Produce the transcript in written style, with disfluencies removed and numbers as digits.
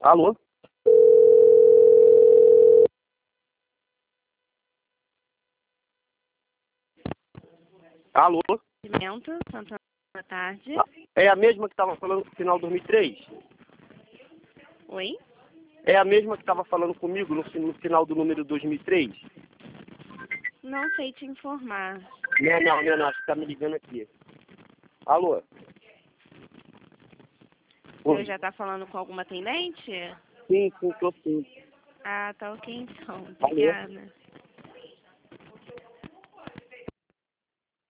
Alô? Alô? Pimenta, Santana, boa tarde. É a mesma que estava falando no final de 2003? Oi? É a mesma que estava falando comigo no final do número 2003? Não sei te informar. Não, acho que tá me ligando aqui. Alô? Você já está falando com alguma atendente? Sim, tô sim. Ah, tá ok então. Alô? Obrigada.